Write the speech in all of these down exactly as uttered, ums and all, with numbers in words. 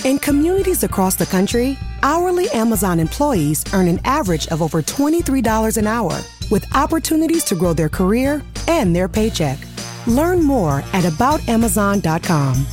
In communities across the country, hourly Amazon employees earn an average of over twenty-three dollars an hour, with opportunities to grow their career and their paycheck. Learn more at about amazon dot com.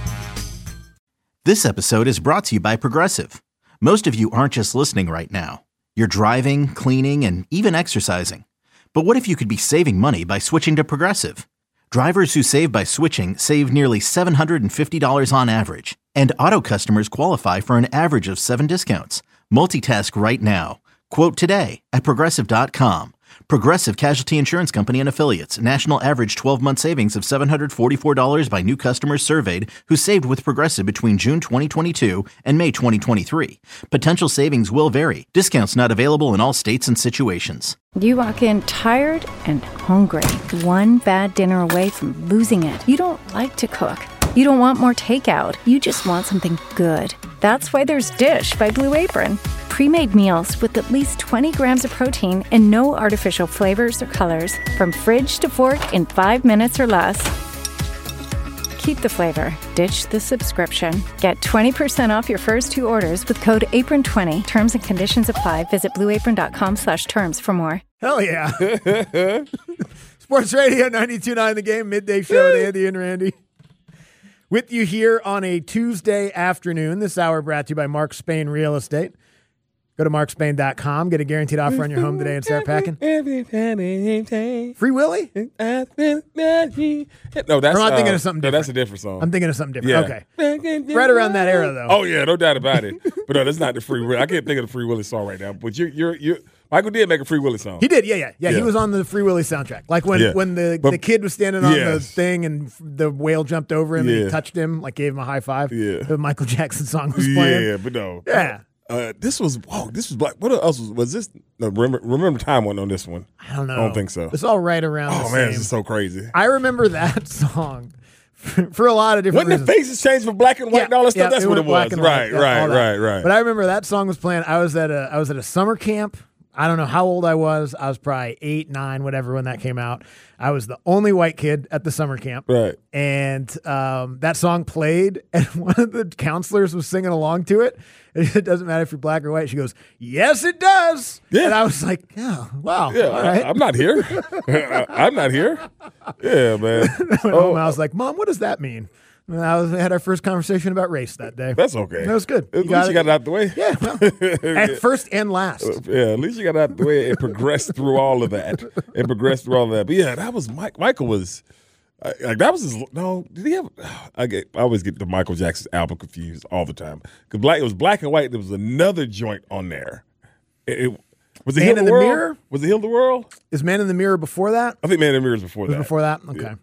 This episode is brought to you by Progressive. Most of you aren't just listening right now. You're driving, cleaning, and even exercising. But what if you could be saving money by switching to Progressive? Drivers who save by switching save nearly seven hundred fifty dollars on average. And auto customers qualify for an average of seven discounts. Multitask right now. Quote today at progressive dot com. Progressive Casualty Insurance Company and Affiliates. National average twelve-month savings of seven hundred forty-four dollars by new customers surveyed who saved with Progressive between June twenty twenty-two and May twenty twenty-three. Potential savings will vary. Discounts not available in all states and situations. You walk in tired and hungry. One bad dinner away from losing it. You don't like to cook. You don't want more takeout. You just want something good. That's why there's Dish by Blue Apron. Pre-made meals with at least twenty grams of protein and no artificial flavors or colors. From fridge to fork in five minutes or less. Keep the flavor. Ditch the subscription. Get twenty percent off your first two orders with code apron twenty. Terms and conditions apply. Visit blue apron dot com slash terms for more. Hell yeah. Sports Radio ninety-two point nine The Game, midday show with Andy and Randy. With you here on a Tuesday afternoon. This hour brought to you by Mark Spain Real Estate. Go to mark spain dot com. Get a guaranteed offer on your home today and start packing. Free Willy? No, that's Or am I thinking uh, of something no, different? that's a different song. I'm thinking of something different. Yeah. Okay. Right around that era, though. Oh yeah, no doubt about it. But no, that's not the Free Willy. I can't think of the Free Willy song right now. But you, you're, you, Michael did make a Free Willy song. He did, yeah, yeah, yeah. He Yeah. was on the Free Willy soundtrack. Like when, Yeah. when the, But- the kid was standing on the Yes. thing and the whale jumped over him and he Yeah. touched him, like gave him a high five. Yeah. The Michael Jackson song was playing. Yeah, but no. Yeah. Uh, this was whoa. This was black. What else was, was this? No, remember, remember time one on this one. I don't know. I don't think so. It's all right around Oh the man, same. this is so crazy. I remember that song for, for a lot of different When the reasons. faces changed from black and white Yeah, and all that stuff, yeah, that's it what it went black was. and white, Right, yeah, right, all that. right, right. But I remember that song was playing. I was at a I was at a summer camp. I don't know how old I was. I was probably eight, nine, whatever when that came out. I was the only white kid at the summer camp. Right. And um, that song played, and one of the counselors was singing along to it. It doesn't matter if you're black or white. She goes, "Yes, it does." Yeah. And I was like, "Oh, wow, Yeah, all right." I, am not here. I'm not here. Yeah, man. I went home and I was like, "Mom, what does that mean?" And I was, we had our first conversation about race that day. That's okay. That was good. At You least you got it out the way. Yeah, well, at first and last. Yeah, at least you got it out the way and progressed through all of that. And progressed through all of that. But yeah, that was Mike. Michael was uh, like that was his. No, did he have? I get. I always get the Michael Jackson album confused all the time because black. It was black and white. There was another joint on there. It, it was it Man Heal in the the World? Mirror? Was it Heal the World? Is Man in the Mirror before that? I think Man in the Mirror was before Was that. before that? Okay. Yeah.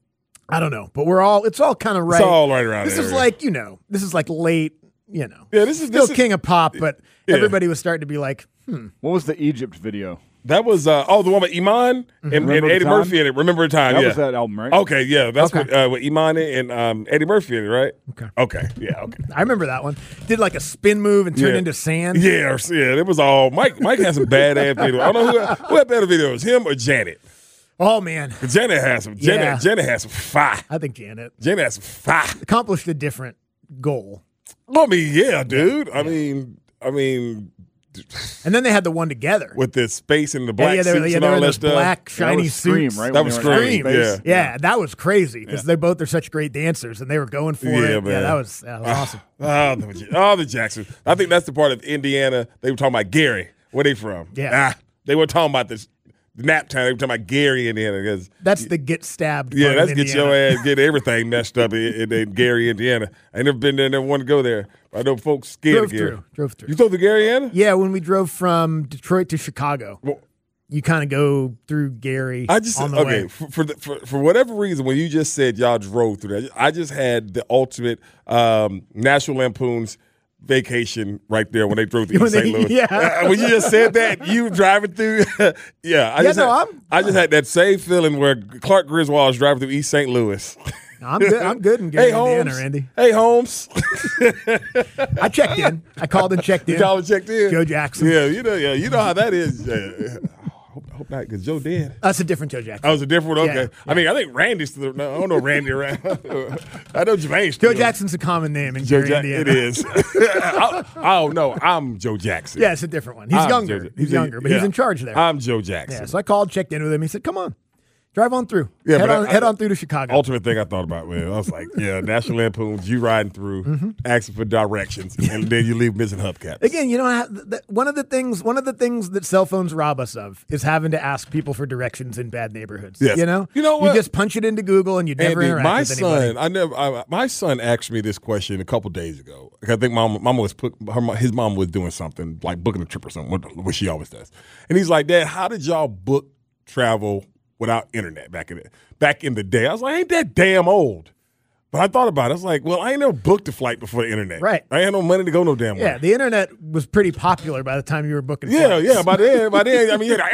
I don't know, but we're all. It's all kind of right. It's all right around This there. is like you know. This is like late. You know. Yeah, this is Still this is, king of pop, but Yeah. everybody was starting to be like, hmm. What was the Egypt video? That was uh, oh the one with Iman and, and Remember the Eddie Time? Murphy in it. Remember the time? That yeah. was that album, right? Okay, yeah, that's Okay. what uh, with Iman and um, Eddie Murphy in it, right? Okay. Okay, yeah, okay. I remember that one. Did like a spin move and turned Yeah. into sand. Yeah, or- yeah, it was all Mike. Mike had some bad ass videos. I don't know who, who had better videos, him or Janet. Oh man, 'Cause Janet has some. Janet, Yeah. Janet has some fire. I think Janet Janet has some fire. accomplished a different goal. I mean, yeah, dude. I mean, I mean, And then they had the one together. with the space and the black yeah, yeah, they were, suits yeah, and they were all in that those stuff. black That shiny was Scream, suits. right? That when was they were in Scream, space? yeah. Yeah, that was crazy because they both are such great dancers and they were going for Yeah, it. man. Yeah, that was, that was awesome. Oh, the, oh, the Jacksons. I think that's the part of Indiana. They were talking about Gary. Where they from? Yeah. Ah, they were talking about this nap time. They were talking about Gary, Indiana. 'Cause That's the get stabbed. Yeah, part that's of get Indiana. your ass, get everything messed up in, in, in Gary, Indiana. I ain't never been there, never want to go there. I know folks scared Drove of Gary. through. Drove through. You drove to Gary, Indiana? Yeah, when we drove from Detroit to Chicago, Well, you kind of go through Gary I just on the okay way. for for, the, for for whatever reason when you just said y'all drove through that, I just had the ultimate um, National Lampoon's Vacation right there when they drove through When East they- Saint Louis. yeah. Uh, when you just said that, you driving through, yeah. I Yeah, just no, had, I'm- I just had that same feeling where Clark Griswold was driving through East Saint Louis. I'm good. I'm good in Gary, Hey Indiana, Holmes, Randy. hey Holmes, I checked in. I called and checked in. you called and checked in. Joe Jackson. Yeah, you know, yeah, you know how that is. Yeah. I hope- I hope not, because Joe dead. That's a different Joe Jackson. That was a different one? Okay. Yeah, yeah. I mean, I think Randy's still – no, I don't know Randy around. I know Jermaine's Joe still. Jackson's a common name in Joe Gary, ja- Indiana. It is. I, oh, no, I'm Joe Jackson. Yeah, it's a different one. He's I'm younger. Joe, he's he's a- younger, but he's yeah. in charge there. I'm Joe Jackson. Yeah, so I called, checked in with him. He said, come on. Drive on through. Yeah, head but on, I- head I- on through to Chicago. Ultimate thing I thought about, man. I was like, yeah, National Lampoon's, you riding through, Mm-hmm. asking for directions, and then you leave missing hubcaps. Again, you know, I- th- th- one of the things, one of the things that cell phones rob us of is having to ask people for directions in bad neighborhoods. Yes. You know, You know what? You just punch it into Google and you never Andy, interact my with anybody. son, I never. I, my son asked me this question a couple days ago. I think mom, mama was put, her, mo- his mom was doing something like booking a trip or something, what, what she always does. And he's like, "Dad, how did y'all book travel without internet back in the back in the day?" I was like, "Ain't that damn old?" But I thought about it. I was like, "Well, I ain't never booked a flight before the internet. Right. I ain't had no money to go no damn way." Yeah, the internet was pretty popular by the time you were booking. Yeah, flights. yeah. By then, by then, I mean, you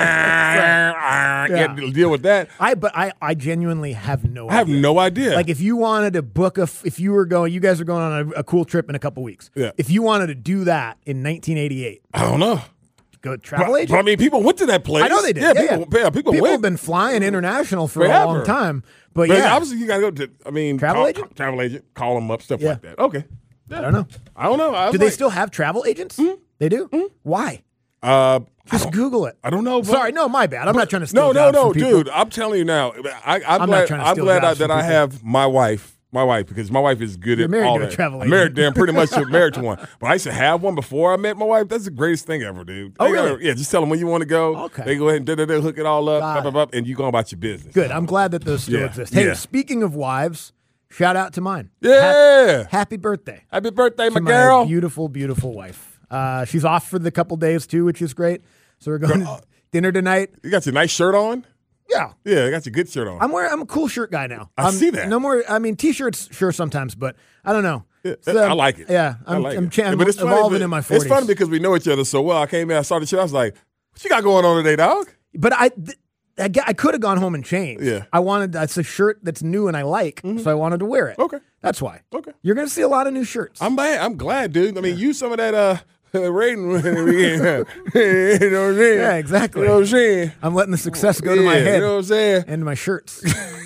had to deal with that. I but I, I genuinely have no I have idea. no idea. Like if you wanted to book a, f- if you were going, you guys are going on a, a cool trip in a couple weeks. Yeah. If you wanted to do that in nineteen eighty-eight, I don't know. go to travel But, agent. but I mean, people went to that place. I know they did. Yeah, Yeah, people, yeah. yeah, people, People went. have been flying international for a Forever. long time. But, But yeah, obviously, you got to go to. I mean, Travel call, agent? travel agent, call them up, stuff Yeah. like that. Okay, I don't know. I don't know. I was Do they like, still have travel agents? They do. Why? Uh, I Just don't, Google it. I don't know. But, Sorry, no, my bad. I'm not trying to steal No, no, jobs no, from people. dude. I'm telling you now. I, I'm, I'm not glad. trying to I'm steal glad I, jobs that from I people. have my wife. My wife, because my wife is good You're at married all to a that. travel I'm married, agent. damn, pretty much married to one. But I used to have one before I met my wife. That's the greatest thing ever, dude. Oh, They gotta- really? yeah, just tell them when you want to go. Okay. They go ahead and da, da, da, hook it all up, Got blah, blah, blah, and you go about your business. Good. I'm glad that those still Yeah. exist. Hey, Yeah. speaking of wives, shout out to mine. Yeah. Happy, happy birthday. Happy birthday, to my my girl. beautiful, beautiful wife. Uh, she's off for the couple days too, which is great. So we're going to dinner tonight. You got your nice shirt on? Yeah. Yeah, you got your good shirt on. I'm wearing. I'm a cool shirt guy now. I I'm, see that. No more. I mean, t-shirts, sure, sometimes, but I don't know. Yeah, It's, um, I like it. Yeah, I I'm, like I'm, it. cha- I'm but it's funny, evolving but in my forties. It's funny because we know each other so well. I came in, I saw the shirt, I was like, "What you got going on today, dog?" But I, th- I, g- I could have gone home and changed. Yeah. I wanted. That's a shirt that's new and I like, so I wanted to wear it. Okay. That's why. Okay. You're going to see a lot of new shirts. I'm glad. I'm glad, dude. I mean, use some of that uh rating. You know what I'm saying? Yeah, exactly. You know what I'm saying? I'm letting the success go to my Yeah, head You know what I'm saying? and my shirts.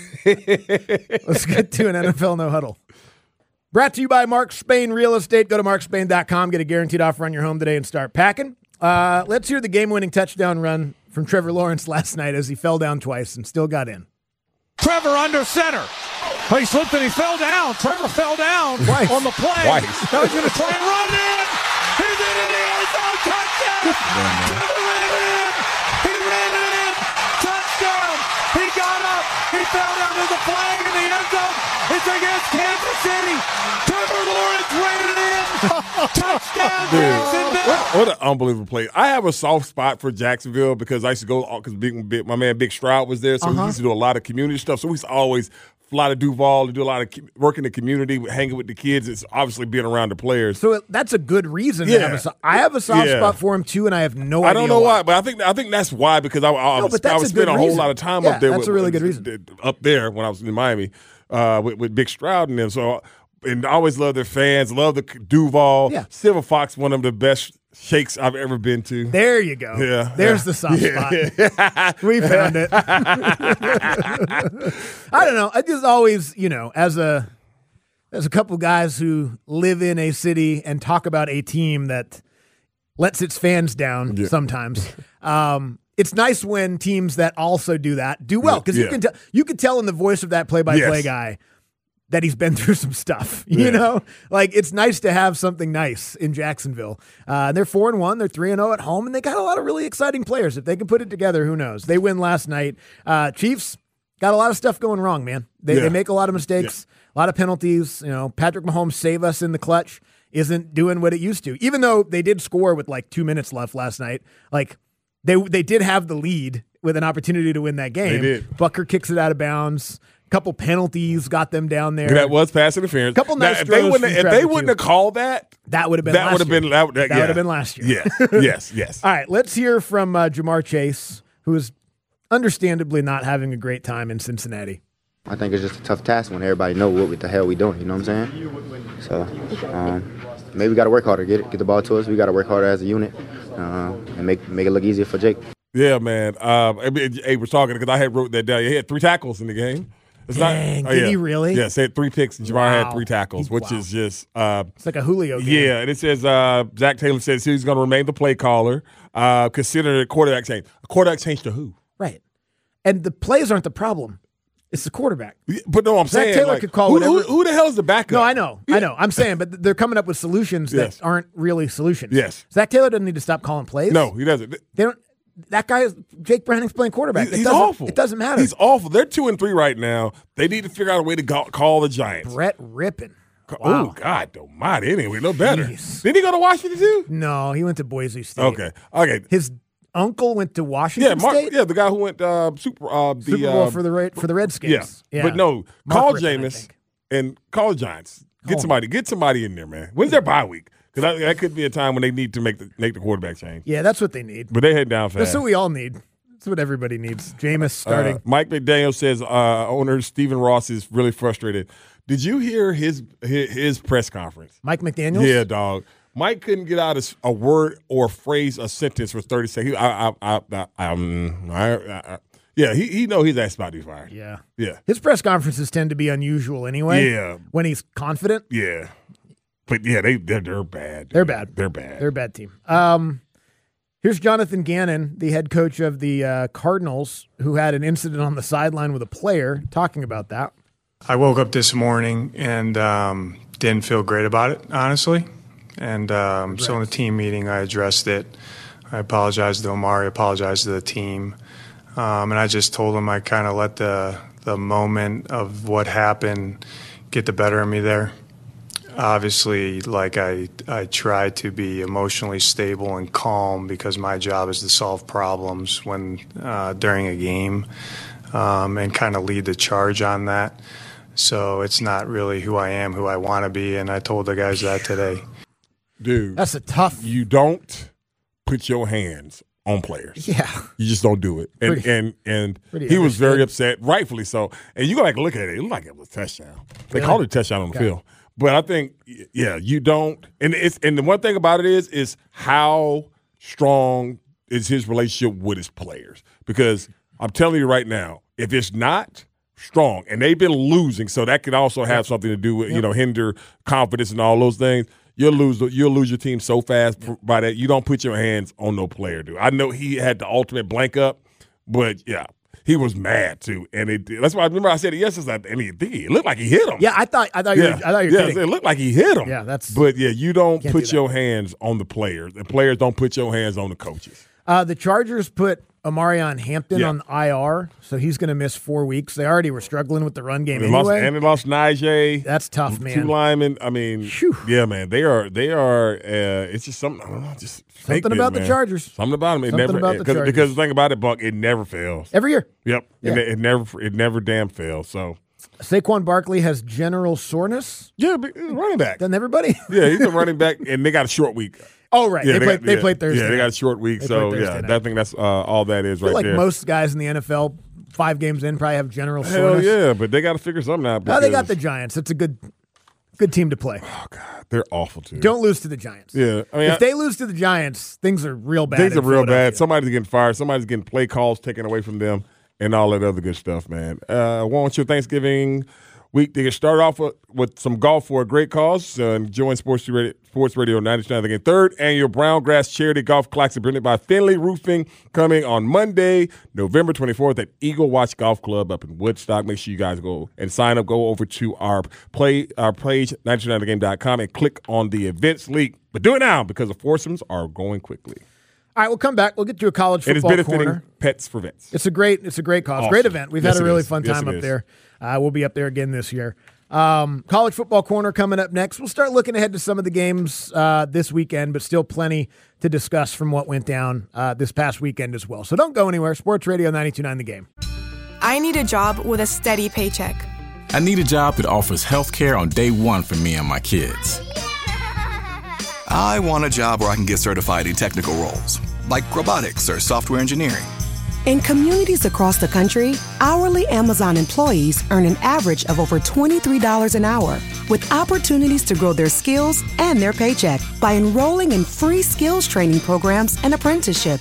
Let's get to an N F L No Huddle. Brought to you by Mark Spain Real Estate. Go to mark spain dot com. Get a guaranteed offer on your home today and start packing. Uh, let's hear the game-winning touchdown run from Trevor Lawrence last night as he fell down twice and still got in. Trevor under center. He slipped and he fell down. Trevor fell down Twice. on the play. Twice. Now he's going to try and run in. He's in the end zone. Touchdown. Trevor ran it in. He ran it in. Touchdown. He got up. He fell down to the flag in the end zone. It's against Kansas City. Trevor Lawrence ran it in. Touchdown, Jacksonville. What, what an unbelievable play! I have a soft spot for Jacksonville because I used to go because big, big, my man Big Stroud was there, so Uh-huh. we used to do a lot of community stuff. So we used to always fly to Duval to do a lot of co- work in the community, hanging with the kids. It's obviously being around the players. So it, that's a good reason to Yeah. have a so- I have a soft Yeah. spot for him, too, and I have no I idea don't know why, but I think I think that's why because I, I, No, was, but that's I was a spending good a whole reason. lot of time Yeah, up there. that's with, a really with- good reason. Up there when I was in Miami uh, with, with Big Stroud and them. So and I always love their fans, love the Duval. Yeah. Silver Fox, one of the best shakes I've ever been to. There you go. Yeah, There's yeah. the soft spot. We found it. I don't know. I just always, you know, as a as a couple guys who live in a city and talk about a team that lets its fans down Yeah. sometimes. Um, it's nice when teams that also do that do well because you Yeah. can tell you can tell in the voice of that play-by-play Yes. guy that he's been through some stuff. You Yeah. know, like it's nice to have something nice in Jacksonville. Uh, they're four and one. They're three and zero at home, and they got a lot of really exciting players. If they can put it together, who knows? They win last night. Uh, Chiefs got a lot of stuff going wrong, man. They, Yeah. they make a lot of mistakes, a lot of penalties. You know, Patrick Mahomes save us in the clutch isn't doing what it used to. Even though they did score with like two minutes left last night, like they they did have the lead with an opportunity to win that game. They did. Bucker kicks it out of bounds. Couple penalties got them down there. That was pass interference. Couple nice now, if they throws wouldn't, from if Trevor, they wouldn't too. have called that, That would have been that last would have year. been that, That yeah. would have been last year. Yes, yes, yes. All right, let's hear from uh, Jamar Chase, who is understandably not having a great time in Cincinnati. I think it's just a tough task when everybody know what the hell we doing. You know what I'm saying? So um, maybe we got to work harder, get it, get the ball to us. We got to work harder as a unit uh, and make make it look easier for Jake. Yeah, man. Um, I mean, Abe was talking because I had wrote that down. He had three tackles in the game. It's Dang, not, oh, did yeah. he really? Yeah, said three picks, and Jamar Wow. had three tackles, which Wow. is just uh, It's like a Julio game. yeah. And it says uh, Zach Taylor says he's going to remain the play caller. Uh, consider a quarterback change. A quarterback change to who? Right. And the plays aren't the problem. It's the quarterback. But no, I'm Zach saying Taylor like, could call who, whatever- who, who the hell is the backup? No, I know. I know. I'm saying, but they're coming up with solutions Yes. that aren't really solutions. Yes. Zach Taylor doesn't need to stop calling plays. No, he doesn't. They don't. That guy is Jake Browning's playing quarterback. He's, It he's doesn't- awful. It doesn't matter. He's awful. They're two and three right now. They need to figure out a way to go, call the Giants. Brett Rippin. Oh Wow. God, almighty. Anyway, no better. Jeez. Didn't he go to Washington too? No, he went to Boise State. Okay, okay. His uncle went to Washington Yeah, Mark, State. yeah, the guy who went uh, super uh, the, Super Bowl uh, for the Red, for the Redskins. yeah. But no, Mark call Rippon, I Jameis think. and call the Giants. Get Call somebody, get somebody in there, man. When's their bye week? Because that could be a time when they need to make the make the quarterback change. Yeah, that's what they need. But they head down fast. That's what we all need. That's what everybody needs. Jameis starting. Uh, Mike McDaniel says uh, owner Stephen Ross is really frustrated. Did you hear his his, his press conference? Mike McDaniels? Yeah, dog. Mike couldn't get out a, a word or phrase, a sentence for thirty seconds. He, I, I, I, I, um, I, I, yeah, he he know he's asked about to be fired. Yeah. Yeah. His press conferences tend to be unusual anyway. Yeah. When he's confident. Yeah. But yeah, they they're, they're bad. Dude. They're bad. They're bad. They're a bad team. Um, here's Jonathan Gannon, the head coach of the uh, Cardinals, who had an incident on the sideline with a player, talking about that. I woke up this morning and um, didn't feel great about it, honestly. And um, so in the team meeting, I addressed it. I apologized to Omari, apologized to the team. Um, and I just told him I kind of let the, the moment of what happened get the better of me there. Obviously, like I, I try to be emotionally stable and calm because my job is to solve problems when uh, during a game um, and kind of lead the charge on that. So it's not really who I am, who I want to be, and I told the guys that today. Dude, That's a tough. you don't put your hands on players. Yeah. You just don't do it. And Pretty- and and pretty he was very understood. upset, rightfully so. And you go like look at it. It looked like it was a touchdown. They Really? called it a touchdown on the Okay. field. But I think yeah, you don't. And it's and the one thing about it is is how strong is his relationship with his players. Because I'm telling you right now, if it's not strong, and they've been losing, so that could also have something to do with you know hinder confidence and all those things. You'll lose. You'll lose your team so fast by that. You don't put your hands on no player, dude. I know he had the ultimate blank up, but yeah, he was mad too, and it. That's why I remember I said it yesterday. And he, it looked like he hit him. Yeah, I thought I thought you yeah, were, I thought you were yeah. kidding. It looked like he hit him. Yeah, that's- But yeah, you don't Can't put do that. your hands on the players. The players don't put your hands on the coaches. Uh, the Chargers put Amarion Hampton Yeah. on I R, so he's going to miss four weeks. They already were struggling with the run game And they lost, anyway. and they lost Najee. That's tough, Two man. linemen. I mean, Phew. yeah, man. They are. They are. Uh, it's just something. I don't know. Just Something fakeness, about the man. Chargers. Something about them. It Something never. about the cause, Chargers. because the thing about it, Buck, it never fails. Every year. Yep. Yeah. It, it never. It never damn fails. So Saquon Barkley has general soreness. yeah, but he's a running back. Doesn't everybody? Yeah, he's a running back, and they got a short week. Oh, right. Yeah, they, played, got, they yeah, played Thursday. Yeah, they got a night. short week. They So played yeah, Thursday night. I think that's uh, all that is I feel right like there. most guys in the N F L, five games in, probably have general Hell soreness. yeah, but they got to figure something out. Oh, they got because- the Giants. It's a good, good team to play. Oh God, they're awful too. Don't lose to the Giants. Yeah, I mean, if I- they lose to the Giants, things are real bad. Things in are real bad. Philadelphia. Somebody's getting fired. Somebody's getting play calls taken away from them, and all that other good stuff, man. Uh, want your Thanksgiving week to get started off with, with some golf for a great cause. Uh, join Sports Radio, Sports Radio ninety-nine. Again, third annual Brown Grass Charity Golf Classic presented by Finley Roofing, coming on Monday, November twenty-fourth at Eagle Watch Golf Club up in Woodstock. Make sure you guys go and sign up. Go over to our play our page ninety-nine the game dot com and click on the events link. But do it now because the foursomes are going quickly. All right, we'll come back. We'll get to a college It is football benefiting corner. Pets for Vets. It's a great, it's a great cause, Awesome. great event. We've Yes, had a it really is. fun Yes, time it up is. there. Uh, we'll be up there again this year. Um, college football corner coming up next. We'll start looking ahead to some of the games uh, this weekend, but still plenty to discuss from what went down uh, this past weekend as well. So don't go anywhere. Sports Radio ninety-two point nine The Game. I need a job with a steady paycheck. I need a job that offers health care on day one for me and my kids. I want a job where I can get certified in technical roles, like robotics or software engineering. In communities across the country, hourly Amazon employees earn an average of over twenty-three dollars an hour, with opportunities to grow their skills and their paycheck by enrolling in free skills training programs and apprenticeships.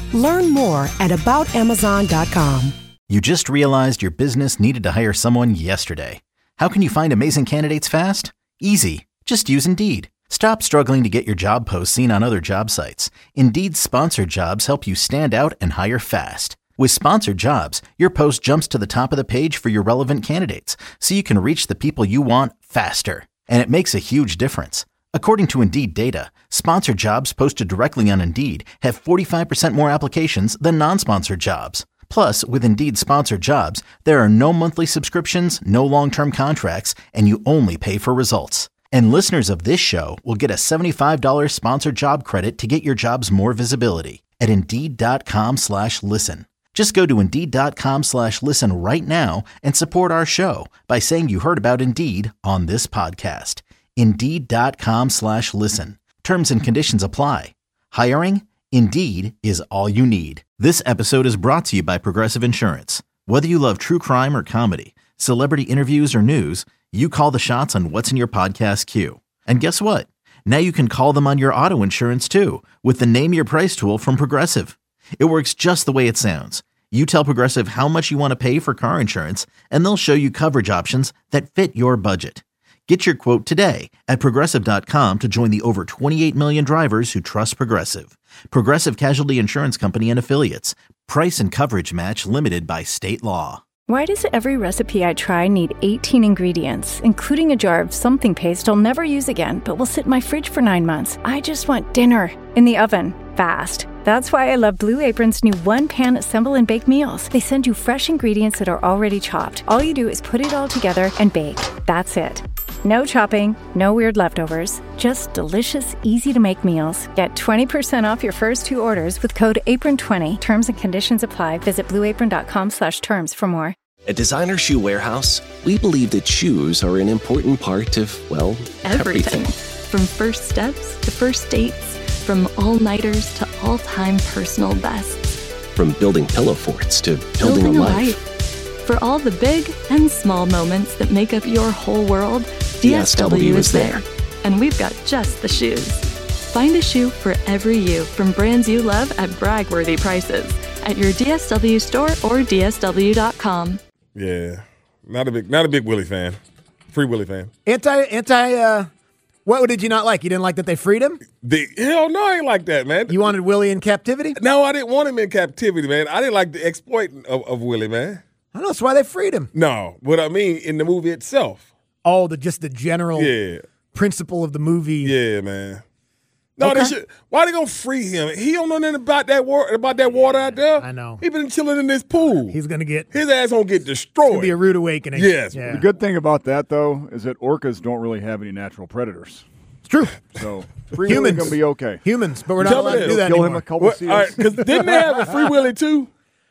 Learn more at about amazon dot com. You just realized your business needed to hire someone yesterday. How can you find amazing candidates fast? Easy. Just use Indeed. Stop struggling to get your job posts seen on other job sites. Indeed's sponsored jobs help you stand out and hire fast. With sponsored jobs, your post jumps to the top of the page for your relevant candidates, so you can reach the people you want faster. And it makes a huge difference. According to Indeed data, sponsored jobs posted directly on Indeed have forty-five percent more applications than non-sponsored jobs. Plus, with Indeed sponsored jobs, there are no monthly subscriptions, no long-term contracts, and you only pay for results. And listeners of this show will get a seventy-five dollars sponsored job credit to get your jobs more visibility at Indeed.com slash listen. Just go to Indeed.com slash listen right now and support our show by saying you heard about Indeed on this podcast. Indeed.com slash listen. Terms and conditions apply. Hiring? Indeed is all you need. This episode is brought to you by Progressive Insurance. Whether you love true crime or comedy, celebrity interviews or news, you call the shots on what's in your podcast queue. And guess what? Now you can call them on your auto insurance too with the Name Your Price tool from Progressive. It works just the way it sounds. You tell Progressive how much you want to pay for car insurance, and they'll show you coverage options that fit your budget. Get your quote today at Progressive dot com to join the over twenty-eight million drivers who trust Progressive. Progressive Casualty Insurance Company and Affiliates. Price and coverage match limited by state law. Why does every recipe I try need eighteen ingredients, including a jar of something paste I'll never use again, but will sit in my fridge for nine months? I just want dinner in the oven, fast. That's why I love Blue Apron's new one-pan assemble and bake meals. They send you fresh ingredients that are already chopped. All you do is put it all together and bake. That's it. No chopping, no weird leftovers, just delicious, easy-to-make meals. Get twenty percent off your first two orders with code apron twenty. Terms and conditions apply. Visit blueapron.com slash terms for more. At Designer Shoe Warehouse, we believe that shoes are an important part of, well, everything. everything. From first steps to first dates, from all-nighters to all-time personal bests. From building pillow forts to building, building a a life. life. For all the big and small moments that make up your whole world, D S W is there. And we've got just the shoes. Find a shoe for every you from brands you love at brag-worthy prices at your D S W store or D S W dot com. Yeah, not a big, not a big Willie fan. Free Willie fan. Anti, anti. Uh, what did you not like? You didn't like that they freed him? The hell no, I ain't like that, man. You wanted Willie in captivity? No, I didn't want him in captivity, man. I didn't like the exploiting of, of Willie, man. I know that's why they freed him. No, what I mean in the movie itself. Oh, the just the general yeah. principle of the movie. Yeah, man. No, Okay. they should. Why they gonna free him? He don't know nothing about that water. About that water out there. I know. He been chilling in this pool. He's gonna get his ass gonna get destroyed. It's gonna be a rude awakening. Yes. Yeah. The good thing about that, though, is that orcas don't really have any natural predators. It's true. So free Humans. Willie's gonna be okay. Humans, but we're not Tell me allowed to this. do that Kill him anymore. a couple What, seals. all right, because didn't they have a Free Willie too?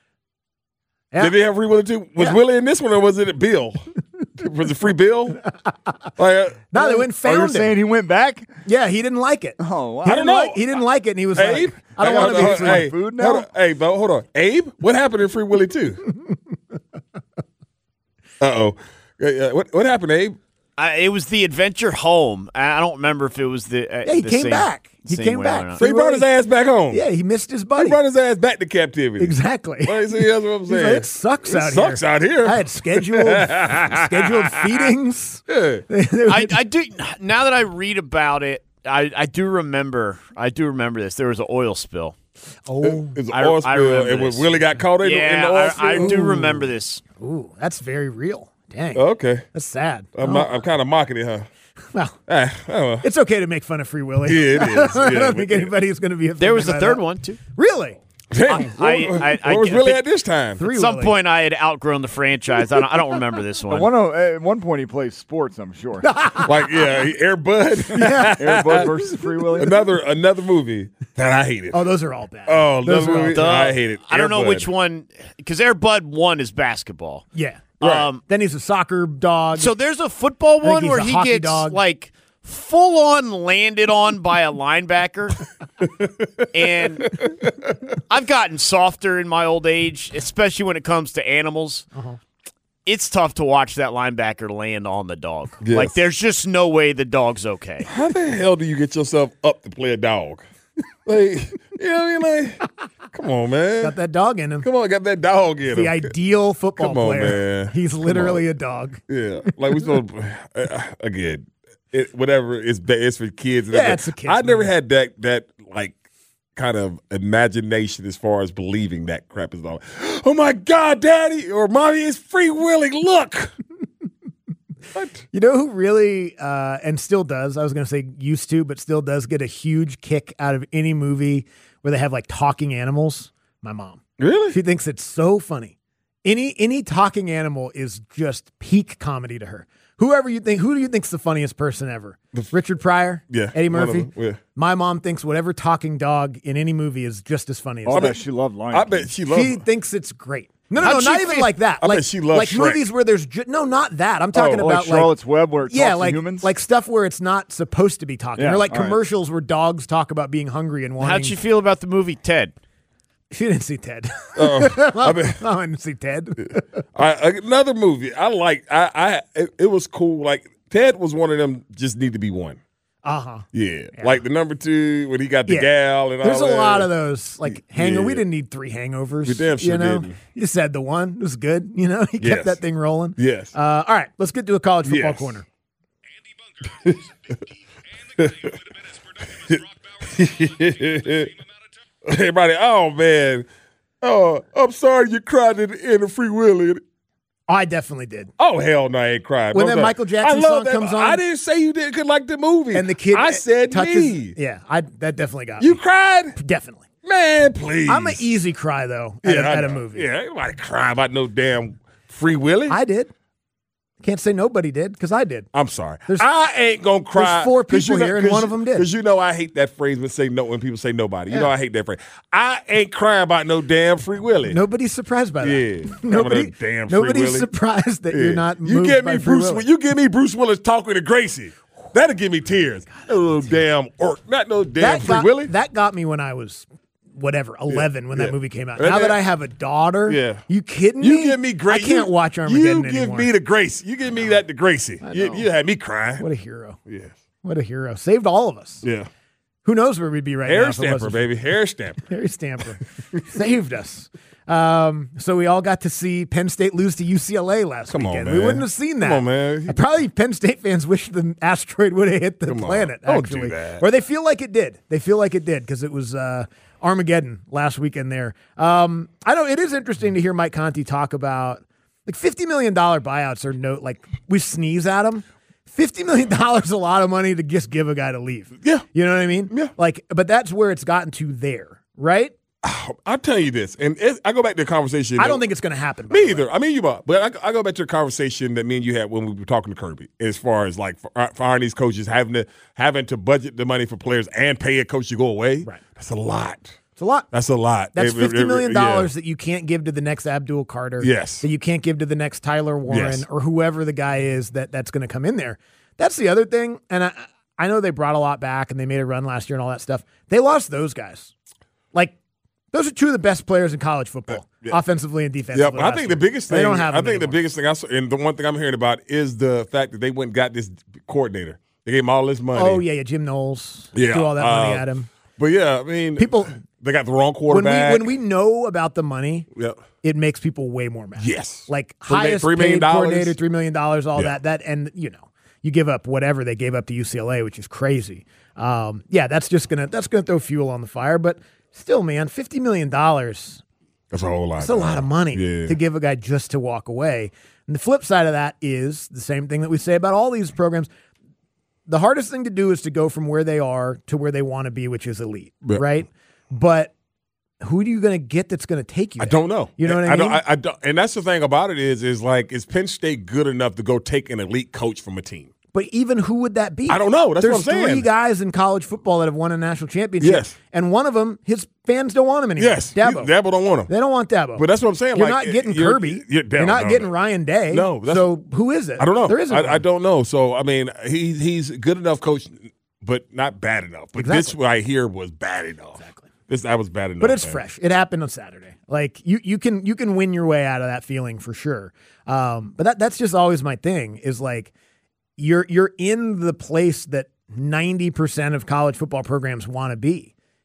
Yeah. Did they have Free Willie too? Was Yeah. Willie in this one or was it Bill? Was it Free Bill? Like, uh, No, they went and Oh, you're found him. saying he went back? Yeah, he didn't like it. Oh, wow. He I didn't don't know. like. He didn't like it, and he was Abe? like, "I don't Hey, want to hold be on, free." hey, food hold now? on. Hey, Bo, hold on. Abe, what happened in Free Willie two? Uh oh. What what happened, Abe? I, it was the adventure home. I I don't remember if it was the. Uh, Yeah, he the came same- back. He same came way back. or not. So he brought his ass back home. Yeah, he missed his He buddy. brought his ass back to captivity. Exactly. Right, see, that's what I'm He's saying. like, it sucks It out sucks here. out here. I had scheduled scheduled feedings. Yeah. I, I do. Now that I read about it, I, I do remember. I do remember this. There was an oil spill. Oh, It's an I- oil I spill. remember And when this. Willie got caught in, the- in Yeah, the oil spill. I, I do Ooh. remember this. ooh, that's very real. Dang, Okay. that's sad. I'm, Oh, I'm kind of mocking it, huh? well, Ah, I don't know. it's okay to make fun of Free Willy. Yeah, it is. I Yeah, don't think but- anybody is going to be. There was a offended by third that. one too. Really? Damn. I- where, I- I where was get- Willie but- at this time? Three At some Willy. point, I had outgrown the franchise. I don't, I don't remember this At one. one, o- at one point, he plays sports, I'm sure. Like, yeah, Air Bud. Air Bud versus Free Willy. another another movie that I hated. Oh, those are all bad. Oh, Those another are all movie The- I hated. I don't Air know Bud. which one, because Air Bud one is basketball. Yeah. Right. Um, Then he's a soccer dog. So there's a football think one he's where a he hockey gets dog. like full on landed on by a linebacker. And I've gotten softer in my old age, especially when it comes to animals. Uh-huh. It's tough to watch that linebacker land on the dog. Yes. Like there's just no way the dog's okay. How the hell do you get yourself up to play a dog? Like, you know what I mean? Like, come on, man. Got that dog in him. Come on, got that dog in him. The ideal football Come on, player. man. He's Come literally on. a dog. Yeah, like we supposed uh, again, it, whatever it's ba- it's for kids. And Yeah, everything. it's a kid's I never movie. had that that like kind of imagination as far as believing that crap is all. Oh my God, Daddy or Mommy is freewheeling. Look. What? You know who really, uh, and still does, I was going to say used to, but still does get a huge kick out of any movie where they have like talking animals? My mom. Really? She thinks it's so funny. Any any talking animal is just peak comedy to her. Whoever you think, who do you think's the funniest person ever? Richard Pryor? Yeah, Eddie one of Murphy? them, yeah. My mom thinks whatever talking dog in any movie is just as funny as Oh, I that. bet she loved Lion I King. bet she loves. She thinks it's great. No, no, How'd no, she not even feel- like that. I like, bet she loves like Shrek. movies where there's ju- no, not that. I'm talking Oh, about like Charlotte's Web where it yeah, talks to like humans? like stuff where it's not supposed to be talking, Yeah, or like all right. commercials where dogs talk about being hungry and wanting. How'd she feel about the movie Ted? She didn't see Ted. Uh, I mean, I didn't see Ted. I, another movie I like. I, I it, it was cool. Like Ted was one of them. Just need to be one. Uh huh. Yeah. Like the number two when he got the Yeah. gal and There's all a that. lot of those like hangover. Yeah. We didn't need three hangovers. We damn sure you know? didn't. You just had the one. It was good. You know, he kept Yes. that thing rolling. Yes. Uh, all right, let's get to a college football Yes. corner. Everybody, oh man, oh, I'm sorry you cried at the end of Free Willy. I definitely did. Oh hell no, I ain't cried. When I'm that sorry. Michael Jackson I love song that. comes on- I didn't say you didn't like the movie, And the kid, I said touches. me. Yeah, I that definitely got You me. cried, Definitely. man. Please, I'm an easy cry though at, Yeah, a, I at a know. movie. Yeah, everybody cry about no damn Free Willy. I did. Can't say nobody did because I did. I'm sorry. There's- I ain't gonna cry. there's four 'cause people you know- here and 'cause one you- of them did. Because you know I hate that phrase when say no when people say nobody. You Yeah. know I hate that phrase. I ain't crying about no damn Free Willy. Nobody's surprised by that. Yeah, Nobody. About no damn Free Nobody's Willy. surprised that Yeah. you're not. You moved give by me Free Bruce. Willy. You give me Bruce Willis talking to Gracie. That'll give me tears. That little damn orc. Not no damn that Free got, Willy. That got me when I was whatever eleven when yeah. that movie came out. And Now that- that I have a daughter, Yeah. you kidding You me? give me Gracie. I can't watch Armageddon You give anymore. me the Gracie. You give me that to Gracie. You, you had me crying. What a hero! Yeah. What a hero! Saved all of us. Yeah. Who knows where we'd be right Hair now? if it stamper, wasn't for- baby. Hair stamper. Harry Stamper saved us. Um, so we all got to see Penn State lose to U C L A last Come on, weekend. man. We wouldn't have seen that. Come on, man. Probably Penn State fans wish the asteroid would have hit the Come on. planet. Don't do actually, that. or they feel like it did. They feel like it did because it was uh, Armageddon last weekend. There, um, I know it is interesting to hear Mike Conti talk about like fifty million dollar buyouts are no like we sneeze at them. Fifty million dollars is a lot of money to just give a guy to leave. Yeah. You know what I mean? Yeah. Like, but that's where it's gotten to there, right? I'll tell you this, and it, I go back to the conversation. I that- don't think it's going to happen. by Me the way. either. I mean, you, but but I, I go back to the conversation that me and you had when we were talking to Kirby, as far as like fi- firing these coaches, having to having to budget the money for players and pay a coach to go away. Right. That's a lot. It's a lot. That's a lot. That's It- it- fifty million dollars yeah. that you can't give to the next Abdul Carter. Yes. That you can't give to the next Tyler Warren Yes. or whoever the guy is that that's going to come in there. That's the other thing. And I, I know they brought a lot back and they made a run last year and all that stuff. They lost those guys. Like, those are two of the best players in college football, yeah. offensively and Yeah, defensively. but I last think year. the biggest thing. They don't have I them think the anymore. biggest thing I saw, and the one thing I'm hearing about is the fact that they went and got this coordinator. They gave him all this money. Oh, yeah, yeah. Jim Knowles Yeah, threw all that money uh, at him. But yeah, I mean, People- they got the wrong When we, quarterback. when we know about the money, Yep. it makes people way more mad. Yes. Like Three mi- highest three million paid dollars. coordinator, three million dollars, all Yeah. that. That and you know, you give up whatever they gave up to U C L A, which is crazy. Um, yeah, that's just gonna that's gonna throw fuel on the fire. But still, man, fifty million dollars. That's a whole lot. That's a lot of money Yeah. to give a guy just to walk away. And the flip side of that is the same thing that we say about all these programs. The hardest thing to do is to go from where they are to where they want to be, which is elite, Yeah. right? But who are you going to get that's going to take you I there? don't know. You know what I, I mean? don't, I, I don't, and that's the thing about it is, is like, is Penn State good enough to go take an elite coach from a team? But even who would that be? I don't know. That's There's what I'm saying. three guys in college football that have won a national championship. Yes. And one of them, his fans don't want him anymore. Yes, Dabo. he- Dabo don't want him. They don't want Dabo. But that's what I'm saying. You're like, not getting you're- Kirby. You're, You're not no, getting no. Ryan Day. No, that's- So who is it? I don't know. There isn't I, one. I don't know. So I mean, he he's good enough coach, but not bad enough. But this Exactly. right here was bad enough. Exactly. This that was bad enough. But it's man. fresh. It happened on Saturday. Like you, you can you can win your way out of that feeling for sure. Um, but that that's just always my thing. Is like you're you're in the place that ninety percent of college football programs want to be.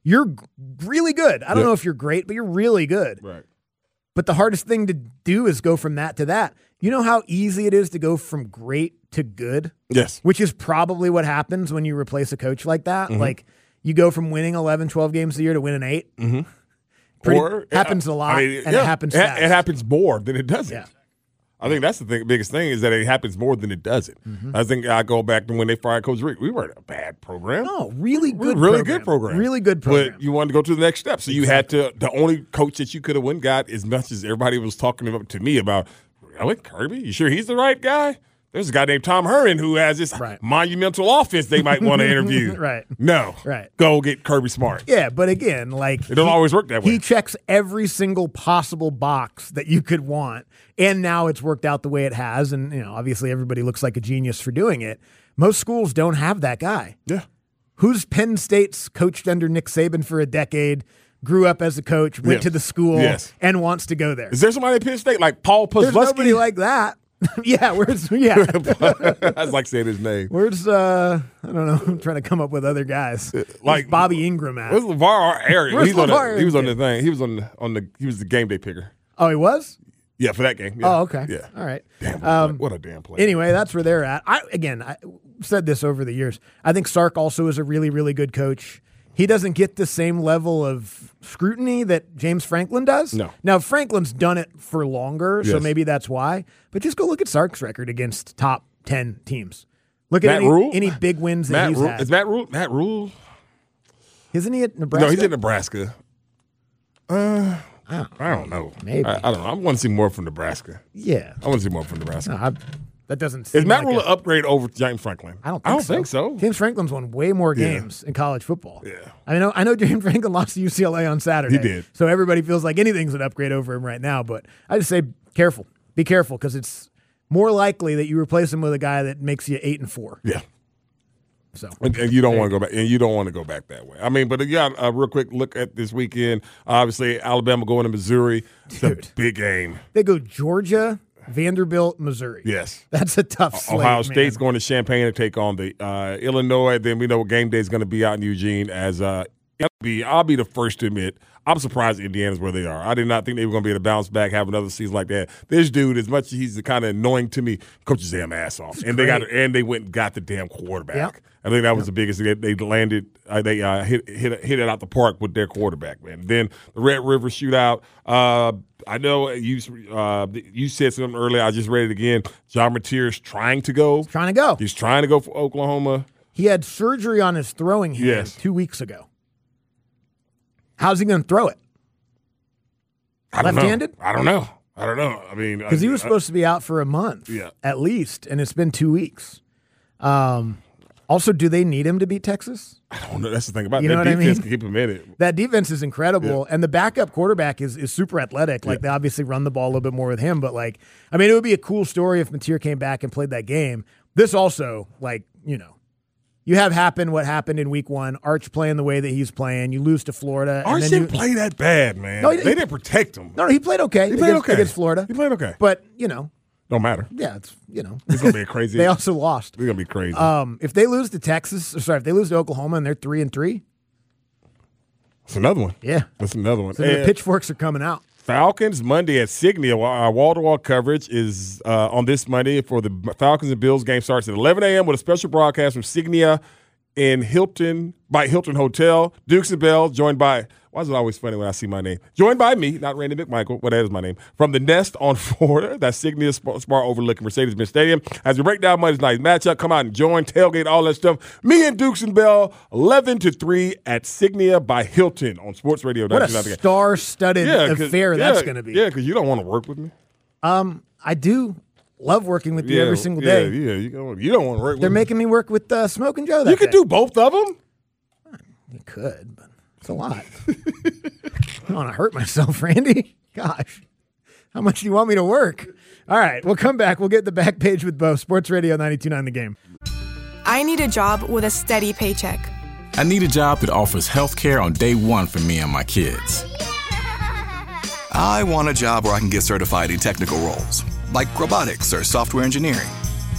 You're g- really good. I don't Yeah. know if you're great, but you're really good. Right. But the hardest thing to do is go from that to that. You know how easy it is to go from great to good? Yes. Which is probably what happens when you replace a coach like that. Mhm. Like, you go from winning eleven, twelve games a year to winning eight. Mm-hmm. Pretty, Or happens a lot, I mean, and yeah, it happens It, fast. it happens more than it doesn't. Yeah. I think that's the thing, biggest thing is that it happens more than it doesn't. Mm-hmm. I think I go back to when they fired Coach Rick. We weren't a bad program. No, really We were good a really program. good program. Really good program. But you wanted to go to the next step. So you had to, the only coach that you could have went got, as much as everybody was talking about, to me about, really, Kirby? You sure he's the right guy? There's a guy named Tom Herman who has this Right. monumental offense they might want to interview. Right. No. Right. Go get Kirby Smart. Yeah, but again, like It don't always work that way. He checks every single possible box that you could want, and now it's worked out the way it has. And you know, obviously, everybody looks like a genius for doing it. Most schools don't have that guy. Yeah. Who's Penn State's coached under Nick Saban for a decade, grew up as a coach, went Yes. to the school, Yes. and wants to go there? Is there somebody at Penn State like Paul There's Puzlewski? nobody like that. yeah, where's yeah? I was like saying his name. Where's uh? I don't know. I'm trying to come up with other guys. Where's Like Bobby Ingram at? Where's LeVar Arrington? Where's He's on the- LeVar He was on the Arrington? thing. He was on the on the. He was the game day picker. Oh, he was. Yeah, for that game. Yeah. Oh, okay. Yeah. All right. Damn, Um, what a damn play. Anyway, that's where they're at. I again, I said this over the years. I think Sark also is a really, really good coach. He doesn't get the same level of scrutiny that James Franklin does. No. Now, Franklin's done it for longer, so Yes. maybe that's why. But just go look at Sark's record against top ten teams. Look at Matt any, Rule? any big wins that Matt he's Rule, had. is Matt Rule? Matt Rule? Isn't he at Nebraska? No, he's at Nebraska. Uh, Oh, I don't know. maybe. I, I don't know. I want to see more from Nebraska. Yeah. I want to see more from Nebraska. No, I, that doesn't seem Is Matt like Rule a- an upgrade over James Franklin? I don't think I don't so. think so. James Franklin's won way more Yeah. games in college football. Yeah. I know I know James Franklin lost to U C L A on Saturday. He did. So everybody feels like anything's an upgrade over him right now, but I just say careful. Be careful because it's more likely that you replace him with a guy that makes you eight and four. Yeah. So And, and you don't want to go back, and you don't want to go back that way. I mean, but yeah, a real quick look at this weekend. Obviously, Alabama going to Missouri. It's a big game. they go Georgia, Vanderbilt, Missouri. Yes. That's a tough slate. Ohio man. State's going to Champaign to take on the uh, Illinois. Then we know what game day is going to be out in Eugene. As uh, it'll be, I'll be the first to admit, I'm surprised Indiana's where they are. I did not think they were going to be able to bounce back, have another season like that. This dude, as much as he's kind of annoying to me, coaches damn ass off, and they got and they went and got the damn quarterback. Yep. I think that was the biggest thing. They landed, uh, they uh, hit hit hit it out the park with their quarterback, man. Then the Red River Shootout. Uh, I know you uh, you said something earlier. I just read it again. John Mateer's trying to go. Trying to go. He's trying to go for Oklahoma. He had surgery on his throwing hand Yes. two weeks ago. How's he going to throw it? I don't know. Left-handed? I don't know. I don't know. I mean, Because he was I- supposed to be out for a month, Yeah. at least, and it's been two weeks. Um, also, do they need him to beat Texas? I don't know. That's the thing about You that know what I defense mean? can keep him in it. That defense is incredible, and the backup quarterback is is super athletic. Like Yeah. they obviously run the ball a little bit more with him, but like, I mean, it would be a cool story if Mateer came back and played that game. This also, like, you know, you have happen what happened in week one. Arch playing the way that he's playing. You lose to Florida. and Arch then didn't you, play that bad, man. No, he- they didn't protect him. No, no, he played okay. He played against, okay. against Florida. He played okay. But you know, Don't matter. yeah, it's you know, It's gonna be a crazy. they also lost. It's gonna be crazy. Um, if they lose to Texas, or sorry, if they lose to Oklahoma and they're three and three, That's another one. yeah, That's another one. so the And pitchforks are coming out. Falcons Monday at Signia. Our wall-to-wall coverage is uh, on this Monday for the Falcons and Bills game. Starts at eleven a.m. with a special broadcast from Signia in Hilton by Hilton Hotel. Dukes and Bell joined by. Why is it always funny when I see my name? Joined by me, not Randy McMichael, but that is my name. From the Nest on Florida, that's Signia Spar, Spar overlooking Mercedes-Benz Stadium. As we break down Monday's night matchup, come out and join, tailgate, all that stuff. Me and Dukes and Bell, eleven to three at Signia by Hilton on Sports Radio. What a ninety-nine. star-studded Yeah, 'cause- affair yeah, that's going to be. Yeah, because you don't want to work with me. Um, I do love working with you Yeah, every single yeah, day. Yeah, you don't, you don't want to work They're with me. making me work with uh, Smoke and Joe. That You could day. do both of them. You could, but it's a lot. I don't want to hurt myself, Randy. Gosh, how much do you want me to work? All right, we'll come back. We'll get the back page with Bo. Sports Radio ninety-two point nine The Game. I need a job with a steady paycheck. I need a job that offers health care on day one for me and my kids. I want a job where I can get certified in technical roles, like robotics or software engineering.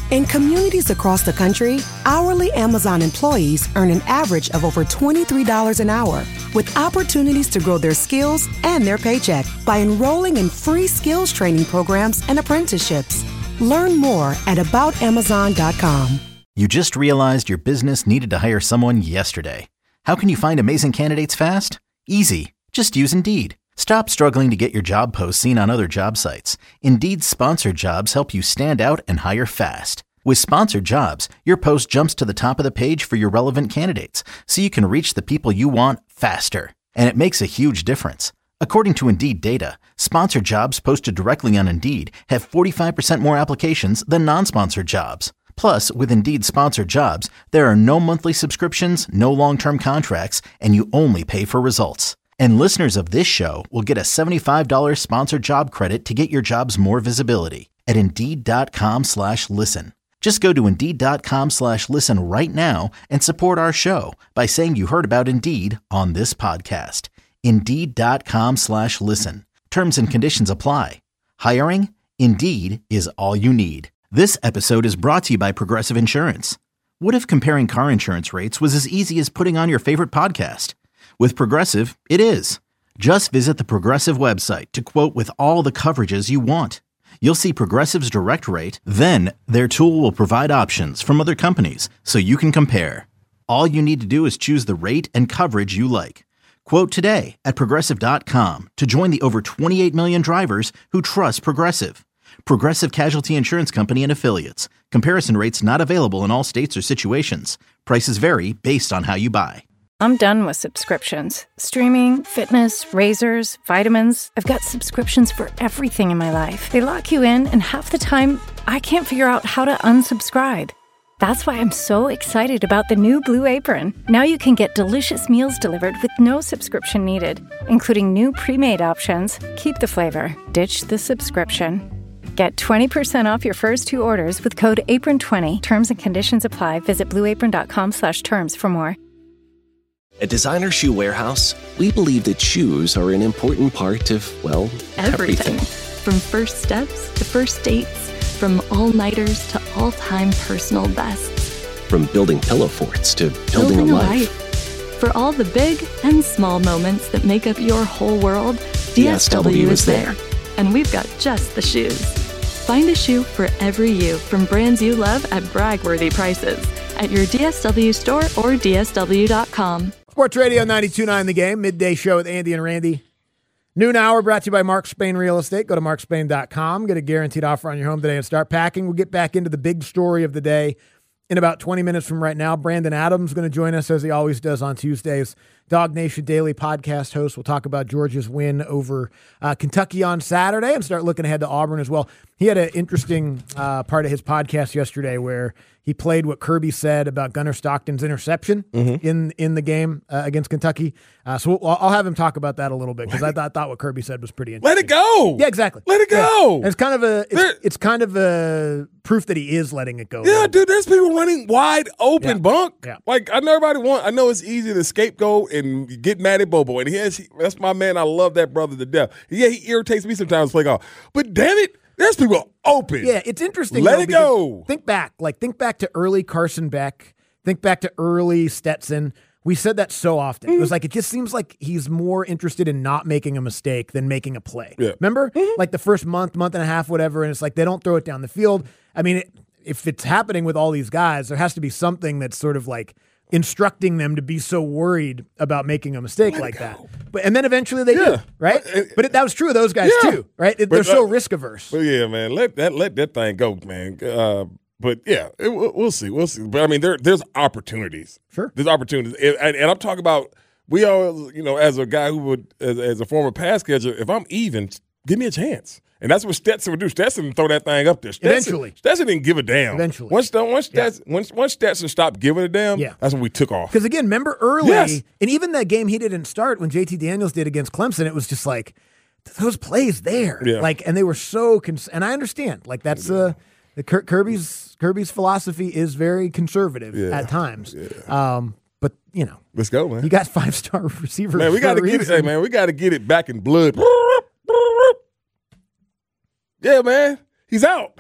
In communities across the country, hourly Amazon employees earn an average of over twenty-three dollars an hour, with opportunities to grow their skills and their paycheck by enrolling in free skills training programs and apprenticeships. Learn more at about amazon dot com. You just realized your business needed to hire someone yesterday. How can you find amazing candidates fast? Easy. Just use Indeed. Stop struggling to get your job posts seen on other job sites. Indeed's sponsored jobs help you stand out and hire fast. With sponsored jobs, your post jumps to the top of the page for your relevant candidates, so you can reach the people you want faster. And it makes a huge difference. According to Indeed data, sponsored jobs posted directly on Indeed have forty-five percent more applications than non-sponsored jobs. Plus, with Indeed sponsored jobs, there are no monthly subscriptions, no long-term contracts, and you only pay for results. And listeners of this show will get a seventy-five dollars sponsored job credit to get your jobs more visibility at Indeed.com slash listen. Just go to Indeed.com slash listen right now and support our show by saying you heard about Indeed on this podcast. Indeed.com slash listen. Terms and conditions apply. Hiring? Indeed is all you need. This episode is brought to you by Progressive Insurance. What if comparing car insurance rates was as easy as putting on your favorite podcast? With Progressive, it is. Just visit the Progressive website to quote with all the coverages you want. You'll see Progressive's direct rate, then their tool will provide options from other companies so you can compare. All you need to do is choose the rate and coverage you like. Quote today at Progressive dot com to join the over twenty-eight million drivers who trust Progressive. Progressive Casualty Insurance Company and Affiliates. Comparison rates not available in all states or situations. Prices vary based on how you buy. I'm done with subscriptions. Streaming, fitness, razors, vitamins. I've got subscriptions for everything in my life. They lock you in, and half the time, I can't figure out how to unsubscribe. That's why I'm so excited about the new Blue Apron. Now you can get delicious meals delivered with no subscription needed, including new pre-made options. Keep the flavor, ditch the subscription. Get twenty percent off your first two orders with code apron twenty. Terms and conditions apply. Visit blueapron.com slash terms for more. At Designer Shoe Warehouse, we believe that shoes are an important part of, well, Everything. everything. From first steps to first dates, from all-nighters to all-time personal bests. From building pillow forts to building, Building a a life. For all the big and small moments that make up your whole world, D S W is there. And we've got just the shoes. Find a shoe for every you from brands you love at brag-worthy prices at your D S W store or D S W dot com. Sports Radio ninety-two point nine The Game, midday show with Andy and Randy. Noon hour brought to you by Mark Spain Real Estate. Go to mark spain dot com. Get a guaranteed offer on your home today and start packing. We'll get back into the big story of the day in about twenty minutes from right now. Brandon Adams is going to join us as he always does on Tuesdays. Dog Nation Daily podcast host. We'll talk about Georgia's win over uh, Kentucky on Saturday and start looking ahead to Auburn as well. He had an interesting uh, part of his podcast yesterday where he played what Kirby said about Gunnar Stockton's interception mm-hmm. in in the game uh, against Kentucky. Uh, so we'll, I'll have him talk about that a little bit because I thought, thought what Kirby said was pretty interesting. Let it go. Yeah, exactly. Let it go. Yeah. And it's kind of a it's, it's kind of a proof that he is letting it go. Yeah, dude. There's people running wide open, yeah. bunk. Yeah. Like I know everybody want. I know it's easy to scapegoat and get mad at Bobo, and he has. He, that's my man. I love that brother to death. Yeah, he irritates me sometimes. Play golf, but damn it. There's people open. Yeah, it's interesting. Let though, it go. Think back. Like, think back to early Carson Beck. Think back to early Stetson. We said that so often. Mm-hmm. It was like, it just seems like he's more interested in not making a mistake than making a play. Yeah. Remember? Mm-hmm. Like the first month, month and a half, whatever, and it's like they don't throw it down the field. I mean, it, if it's happening with all these guys, there has to be something that's sort of like instructing them to be so worried about making a mistake like that. But and then eventually they yeah. do, right? But it, that was true of those guys yeah. too, right? It, but, they're so uh, risk averse. But yeah, man, let that let that thing go, man. Uh, but yeah, it, we'll see, we'll see. But I mean, there there's opportunities. Sure, there's opportunities, and, and, and I'm talking about we all, you know, as a guy who would, as, as a former pass catcher, if I'm even, give me a chance. And that's what Stetson would do. Stetson would throw that thing up there. Stetson, Eventually. Stetson didn't give a damn. Eventually. Once, once, yeah. Stetson, once, once Stetson stopped giving a damn, yeah. that's when we took off. Because, again, remember early, yes. and even that game he didn't start when J T Daniels did against Clemson, it was just like, those plays there. Yeah. Like, and they were so, cons- and I understand. Like, that's uh, the Kir- Kirby's Kirby's philosophy is very conservative yeah. at times. Yeah. Um, but, you know. Let's go, man. You got five-star receivers. Man, we got to get it, hey, man, we got to get it back in blood. Yeah, man. He's out.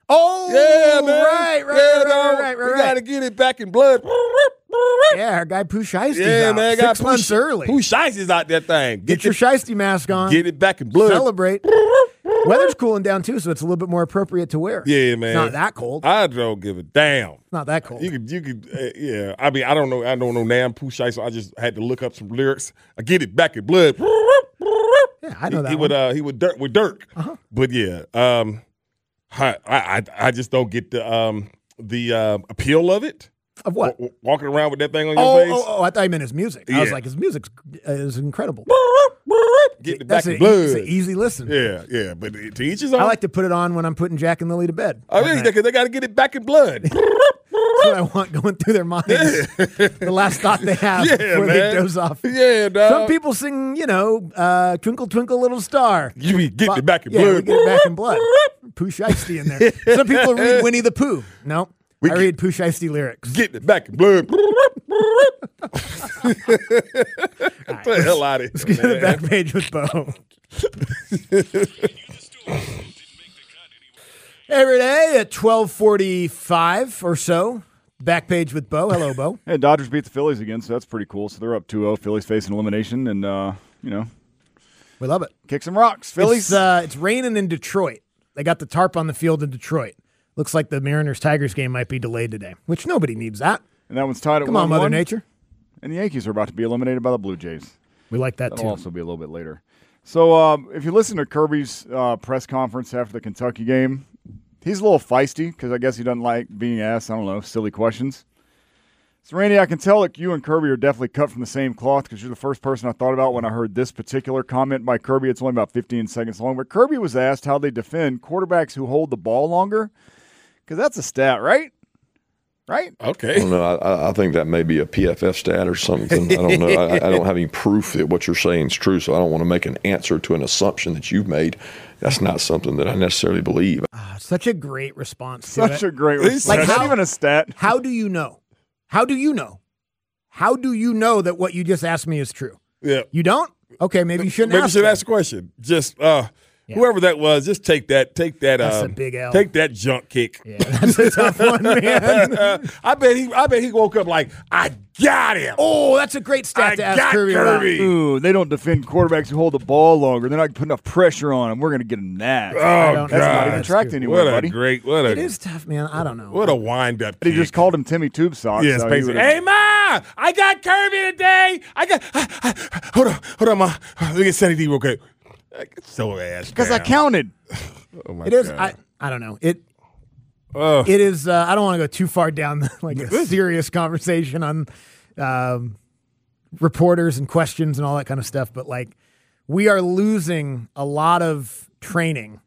Oh, yeah, man. right, right, yeah, right, dog. right, right, right. We got to get it back in blood. Yeah, our guy Pooh Shiesty's Yeah, out. man. Six got months Pooh, early. Pooh Shiesty's out that thing. Get, get your Shiesty mask on. Get it back in blood. Celebrate. Weather's cooling down, too, so it's a little bit more appropriate to wear. Yeah, man. It's not that cold. I don't give a damn. It's not that cold. You could, you could, uh, yeah. I mean, I don't know. I don't know Nam Pooh Shiesty, so I just had to look up some lyrics. I get it back in blood. Yeah, I know that. He, he would, uh, he would Dirk with Dirk. Uh-huh. But yeah, um, I, I, I just don't get the, um, the uh, appeal of it. Of what? W- walking around with that thing on your Oh, face. oh, oh, I thought you meant his music. I was Yeah. like, his music is incredible. Get it That's back in a- blood. It's an easy listen. Yeah, yeah. But to each his own. I like to put it on when I'm putting Jack and Lily to bed. I mean, because they got to get it back in blood. That's what I want going through their minds. The last thought they have Yeah, before man. they doze off. Yeah, dog. Some people sing, you know, uh, Twinkle, Twinkle, Little Star. You be getting But- it back in yeah, blood. we get it back in blood. Pooh Shiesty in there. Some people read Winnie the Pooh. No, We I get- read Pooh Shiesty lyrics. Getting it back in blood. Get the hell out of here. Let's get to the man. back page with Bo. Every day at twelve forty-five or so, back page with Bo. Hello, Bo. Hey, Dodgers beat the Phillies again, so that's pretty cool. So they're up two oh. Phillies facing elimination, and, uh, you know. We love it. Kick some rocks, Phillies. It's, uh, it's raining in Detroit. They got the tarp on the field in Detroit. Looks like the Mariners-Tigers game might be delayed today, which nobody needs that. And that one's tied at Come on, one Mother one. Nature. And the Yankees are about to be eliminated by the Blue Jays. We like that, That'll too. also be a little bit later. So um, if you listen to Kirby's uh, press conference after the Kentucky game, he's a little feisty because I guess he doesn't like being asked, I don't know, silly questions. So, Randy, I can tell that you and Kirby are definitely cut from the same cloth because you're the first person I thought about when I heard this particular comment by Kirby. It's only about fifteen seconds long. But Kirby was asked how they defend quarterbacks who hold the ball longer because that's a stat, right? Right? I Okay. don't know. I, I think that may be a P F F stat or something. I don't know. I, I don't have any proof that what you're saying is true, so I don't want to make an answer to an assumption that you've made. That's not something that I necessarily believe. Ah, such a great response to Such it. a great Like response. Like how- not even a stat. How do you know? How do you know? How do you know that what you just asked me is true? Yeah. You don't? Okay, maybe you shouldn't Maybe you ask should that. ask a question. Just uh, Yeah. whoever that was, just take that, take that, That's a um, big L. take that junk kick. Yeah, that's a tough one, man. I bet he, I bet he woke up like, I got him. Oh, that's a great stat I to ask got Kirby, Kirby. about. Ooh, they don't defend quarterbacks who hold the ball longer. They're not putting enough pressure on them. We're going to get them that. Oh, don't- God. That's not even That's tracked true. anywhere, What a buddy. great, what a, It is tough, man. I don't know. what a wind up. But he just called him Timmy Tube Socks. Yes, so he basically. would've- Hey, Ma, I got Kirby today. I got. Hold on, hold on, Ma. Let me get Sandy D real quick. So ass. Because I down. counted. Oh my It is. God. I, I don't know. It Oh. it is. Uh, I don't want to go too far down the, like a serious conversation on um, reporters and questions and all that kind of stuff. But like, we are losing a lot of training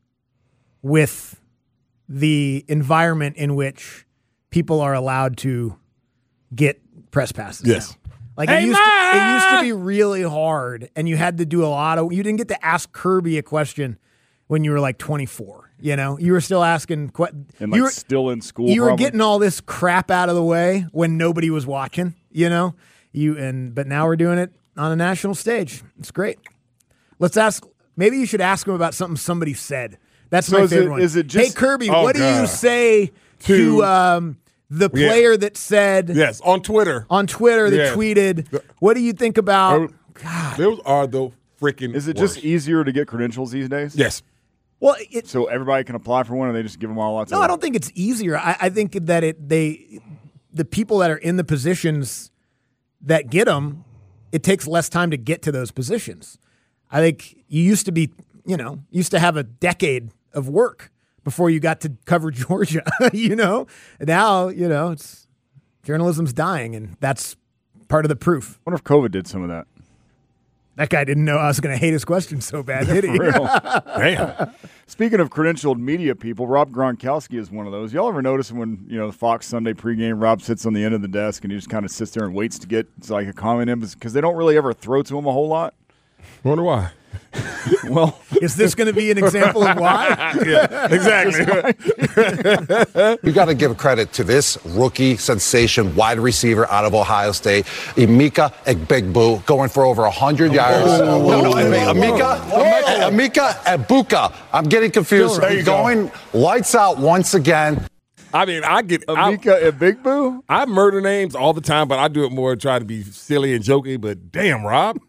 with the environment in which people are allowed to get press passes. Yes. now. Like Hey, it, used to, Ma! it used to be really hard, and you had to do a lot of. You didn't get to ask Kirby a question when you were like twenty-four. You know, you were still asking. Que- And like you were, still in school. you were probably. getting all this crap out of the way when nobody was watching. You know, you and but now we're doing it on a national stage. It's great. Let's ask. Maybe you should ask him about something somebody said. That's So my is it- favorite one. is it just- hey Kirby, Oh, what do you God. say to, To- um, the Yeah. player that said Yes, on Twitter. on Twitter that Yeah. tweeted? What do you think about? Oh, God. Those are the freaking. Is it worst. just easier to get credentials these days? Yes. Well, it, So everybody can apply for one, and they just give them all out. no, I don't think it's easier. I, I think that it they the people that are in the positions that get them, it takes less time to get to those positions. I think you used to be, you know, used to have a decade of work before you got to cover Georgia. You know, now you know it's journalism's dying, and that's part of the proof. I wonder if COVID did some of that. That guy didn't know I was going to hate his question so bad, did he? For real. Damn. Speaking of credentialed media people, Rob Gronkowski is one of those. Y'all ever notice when, you know, Fox Sunday pregame, Rob sits on the end of the desk and he just kind of sits there and waits to get like a comment in because they don't really ever throw to him a whole lot? Wonder why. Well, is this going to be an example of why? Yeah, exactly. You got to give credit to this rookie sensation wide receiver out of Ohio State, Emeka Egbuka, going for over one hundred yards. Oh. No, no, I mean, Emeka, Emeka Egbuka. I'm getting confused. There you go. Going lights out once again. I mean, I get Emeka Egbuka. I murder names all the time, but I do it more try to be silly and jokey. But damn, Rob.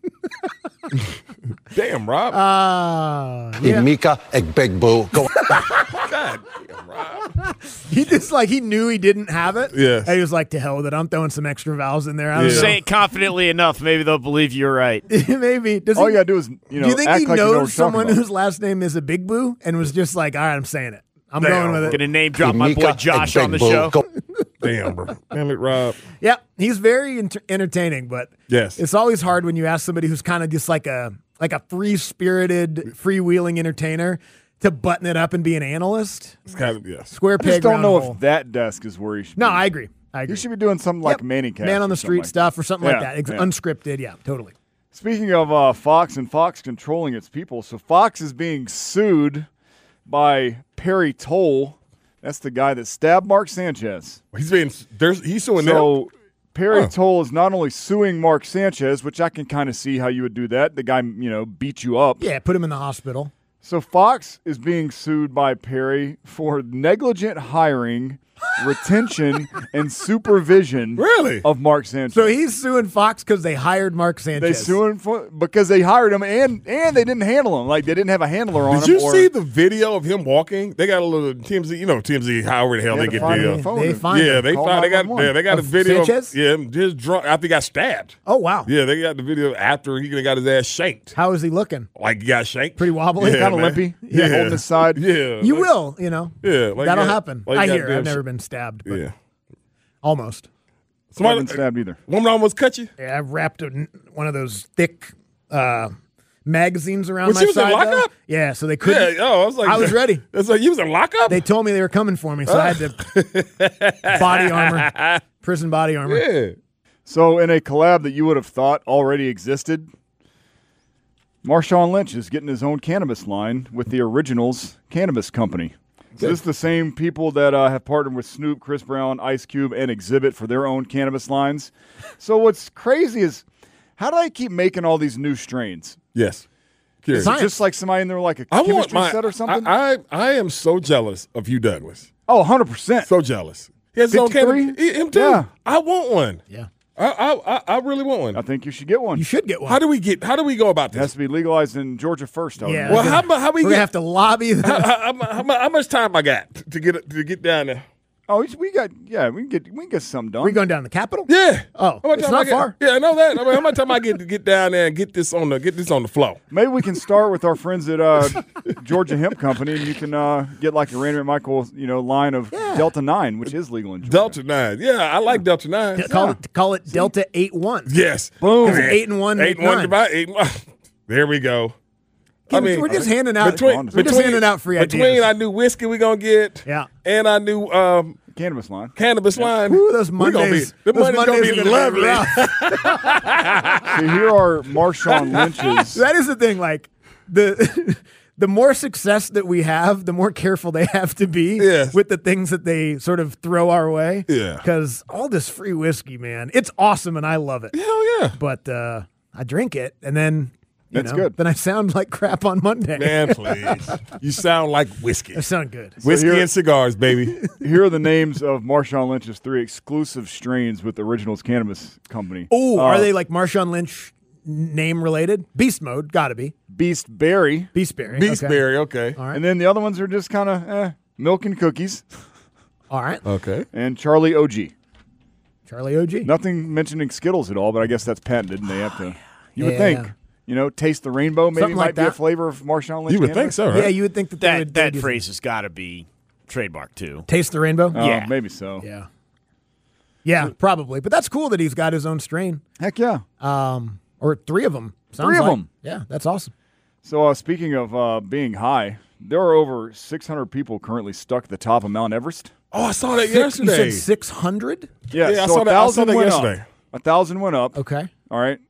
Damn, Rob. Uh, yeah. Emeka Egbuka. Go- God damn, Rob. He just like he knew he didn't have it. Yeah. And he was like, to hell with it. I'm throwing some extra vowels in there. I You don't know. say it confidently enough, maybe they'll believe you're right. Maybe. Does All he, you gotta do is, you know, do you think act he like you know what knows you're talking someone about. whose last name is a Big Boo and was just like, all right, I'm saying it. I'm Damn. going with it. Gonna name drop my boy Emeka Josh on the Egbuka. show. Go- Damn, bro. Damn it, Rob. Yeah, he's very enter- entertaining, but Yes. it's always hard when you ask somebody who's kind of just like a like a free-spirited, freewheeling entertainer to button it up and be an analyst. It's kind of yes. Square I peg, just don't round know hole. if that desk is where he should No, be. I agree. I agree. You should be doing something like Yep. Manny Cast Man on or the something street like stuff or something Yeah, like that. Ex- yeah. Unscripted, yeah, totally. Speaking of uh, Fox and Fox controlling its people, so Fox is being sued by Perry Toll. That's the guy that stabbed Mark Sanchez. He's being there's he's suing So them. Perry Huh. Toll is not only suing Mark Sanchez, which I can kind of see how you would do that. The guy, you know, beat you up. Yeah, put him in the hospital. So Fox is being sued by Perry for negligent hiring, retention, and supervision Really? of Mark Sanchez. So he's suing Fox because they hired Mark They Sanchez. suing for, because they hired him and and they didn't handle him. Like they didn't have a handler on Did him. you or, see the video of him walking? They got a little T M Z, you know T M Z. However the hell They they had to get find video. him. phone They him. find Yeah, him. they Call find. They got. nine one one. Yeah, they got a Of video. Sanchez? Of, yeah, him just drunk. After he got stabbed. Oh, wow. Yeah, they got the video after he got his ass shanked. How is he looking? Like he got shanked. Pretty wobbly? Yeah, Kind of man. limpy. Yeah, holding his side. Yeah, You like- will, you know. Yeah, like That'll that- happen. like I that hear. damn I've never sh- been stabbed, but Yeah. almost. I Somebody haven't stabbed either. Woman almost cut you. Yeah, I wrapped a, one of those thick uh, magazines around When my she was in side. though. lockup? Yeah, so they couldn't. Yeah. Oh, I was like, I was ready. It's like you was in lockup. They told me they were coming for me, so I had to body armor, prison body armor. Yeah. So in a collab that you would have thought already existed, Marshawn Lynch is getting his own cannabis line with the Originals Cannabis Company. So this is the same people that uh, have partnered with Snoop, Chris Brown, Ice Cube, and Exhibit for their own cannabis lines. So what's crazy is, how do they keep making all these new strains? Yes. Is Curious. it just like somebody in there like a I want chemistry my. set or something? I, I I am so jealous of Hugh Douglas. oh, one hundred percent. So jealous. He has his own fifty-three? cannabis. He- Him too. Yeah. I want one. Yeah. I, I I I really want one. I think you should get one. You should get one. How do we get? How do we go about It has this? to be legalized in Georgia first. I would Yeah. Well, imagine. how mu- how we We're get? gonna have to lobby. The, how, how, how, mu- how much time I got to get to get down there? Oh, we got yeah, we can get we can get something done. we going down to the Capitol? Yeah. Oh, How much it's time I not get- far. Yeah, I know that. I mean, how much time I get to get down there and get this on the get this on the flow? Maybe we can start with our friends at uh, Georgia Hemp Company, and you can uh, get like a Randy Michael, you know, line of Delta Nine, which is legal in Georgia. Delta nine. Yeah, I like Delta nine. Call it call it Delta eight one. Yes. Boom. It's eight and one. Eight make one nine. divide eight. one. There we go. Give me- we're just handing out- between, we're just handing out free between ideas. our new whiskey we gonna get, Yeah. and our new um, Cannabis line. cannabis line. Ooh, those we gonna Mondays. Be, the those Mondays Mondays gonna be are gonna be lovely. rough. So here are Marshawn Lynch's. That is the thing. Like the the more success that we have, the more careful they have to be Yes. with the things that they sort of throw our way. Yeah. Because all this free whiskey, man, it's awesome and I love it. Hell yeah, But uh, I drink it and then you That's know, good. Then I sound like crap on Monday. man, please. You sound like whiskey, I sound good. whiskey here- and cigars, baby. Here are the names of Marshawn Lynch's three exclusive strains with the Originals Cannabis Company. Oh, Uh, are they like Marshawn Lynch name related? Beast Mode, gotta be. Beast Berry, Beastberry. okay. Beastberry, okay, All right. and then the other ones are just kind of eh, milk and cookies, All right. okay. and Charlie O G. Charlie O G. Nothing mentioning Skittles at all, but I guess that's patented, and they have to. You would Yeah. think, you know, taste the rainbow. Maybe Something might like be a that. flavor of Marshawn Lynch. You would think cannabis. so, right? Yeah, you would think that they That would, that they'd use phrase has got to be trademarked too. it. Taste the rainbow. Uh, Yeah. maybe so. Yeah. Yeah, probably. But that's cool that he's got his own strain. Heck yeah. Um, or three of them. Sounds Three of like. them. Yeah, that's awesome. So uh, speaking of uh, being high, there are over six hundred people currently stuck at the top of Mount Everest. Oh, I saw that Six, you yesterday. said six hundred? Yeah, Yeah, I so saw a that- I saw thousand that went yesterday. up. A thousand went up. Okay. All right.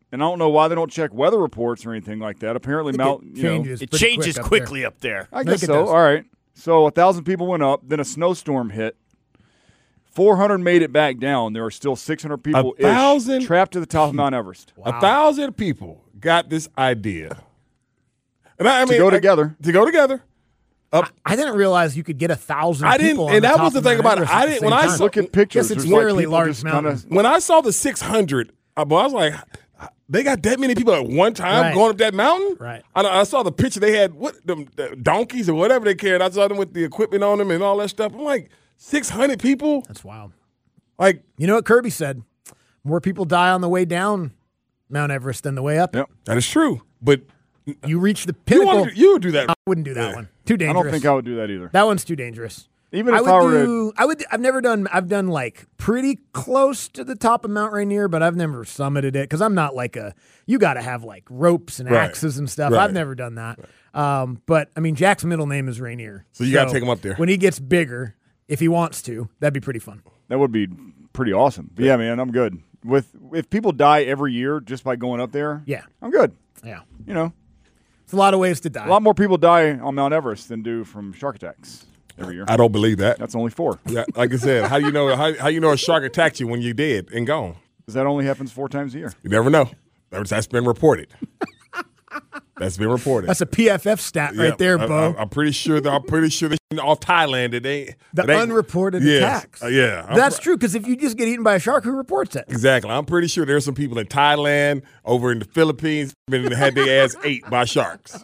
And I don't know why they don't check weather reports or anything like that. Apparently, Mount you know, it changes quick up quickly there. up there. I guess so. All right. So a thousand people went up. Then a snowstorm hit. Four hundred made it back down. There are still six hundred people A thousand? trapped to the top of Mount Everest. Wow. A thousand people got this idea, and I, I To mean, go I- together. To go together. I, I didn't realize you could get a thousand. I didn't, people on and the that top was the of thing Mount about it. Everest I at the didn't. same When I time. saw, Look at pictures. Yes, it's There's like fairly people large just kinda- mountains. when I saw the six hundred, I was like, they got that many people at one time Right. going up that mountain. Right. I, I saw the picture. They had what them the donkeys or whatever they carried. I saw them with the equipment on them and all that stuff. I'm like, six hundred people. That's wild. Like, you know what Kirby said? More people die on the way down Mount Everest than the way up. Yep. That is true. But you reach the you pinnacle. would you would do that. I wouldn't do that Yeah. one. Too I dangerous. don't think I would do that either. That one's too dangerous. Even I if would I were do. I would. I've never done. I've done like pretty close to the top of Mount Rainier, but I've never summited it because I'm not like a. You got to have like ropes and Right. axes and stuff. Right. I've never done that. Um, but I mean, Jack's middle name is Rainier, So you gotta take him up there. when he gets bigger. If he wants to, that'd be pretty fun. That would be pretty awesome. But yeah, man, I'm good. With if people die every year just by going up there, Yeah. I'm good. Yeah, You know, it's a lot of ways to die. a lot more people die on Mount Everest than do from shark attacks every year. I don't believe that. That's only four. Yeah, like I said, how do you know how, how you know a shark attacked you when you're dead and gone? Because that only happens four times a year. You never know. That's that's been reported. That's been reported. That's a P F F stat right Yeah, there, I- Bo. I, I'm pretty sure. That, I'm pretty sure that off Thailand that they the they, unreported yes, attacks. uh, yeah, I'm That's pr- true. Because if you just get eaten by a shark, who reports it? Exactly. I'm pretty sure there's some people in Thailand, over in the Philippines, been had their ass ate by sharks.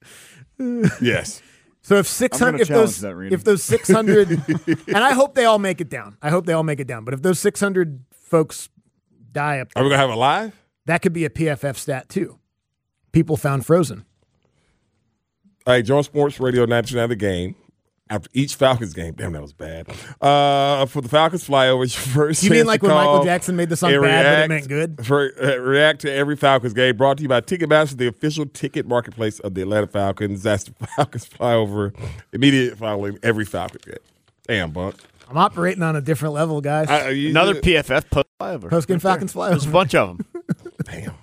Yes. So if six I'm hundred, gonna if challenge those, that, Rita. if those six hundred, and I hope they all make it down. I hope they all make it down. But if those six hundred folks die up, Are we gonna have it live? that could be a P F F stat too. People found frozen. All right, join Sports Radio ninety-nine The Game. After each Falcons game, damn, that was bad. Uh, for the Falcons flyover, it's your first You mean chance like to when call Michael Jackson made the song and bad, but it react- meant good? For, uh, react to every Falcons game, brought to you by Ticketmaster, the official ticket marketplace of the Atlanta Falcons. That's the Falcons flyover, immediate following every Falcons game. Damn, Bunk. I'm operating on a different level, guys. I- you- Another P F F post flyover. Post game Falcons There's a flyover. bunch of them. Damn.